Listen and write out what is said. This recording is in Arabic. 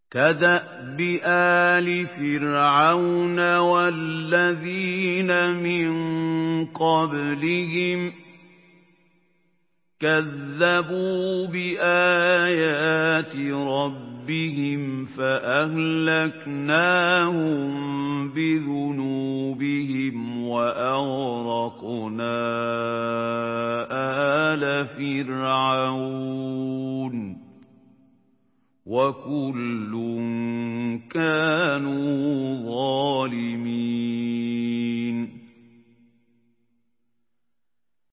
كَدَأْبِ آلِ فِرْعَوْنَ وَالَّذِينَ مِن قَبْلِهِمْ ۚ كَذَّبُوا بِآيَاتِ رَبِّهِمْ فَأَهْلَكْنَاهُم بِذُنُوبِهِمْ وَأَغْرَقْنَا آلَ فِرْعَوْنَ ۚ وَكُلٌّ كَانُوا ظَالِمِينَ